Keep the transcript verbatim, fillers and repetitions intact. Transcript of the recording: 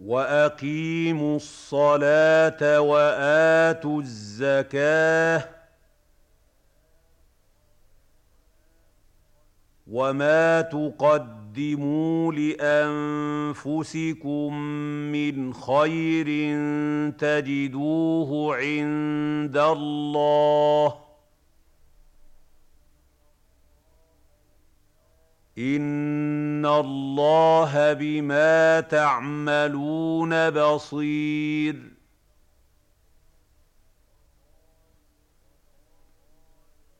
وَأَقِيمُوا الصَّلَاةَ وَآتُوا الزَّكَاةَ وَمَا تُقَدِّمُوا لِأَنفُسِكُم مِّنْ خَيْرٍ تَجِدُوهُ عِندَ اللَّهِ ۗ إِنَّ اللَّهَ بِمَا تَعْمَلُونَ بَصِيرٌ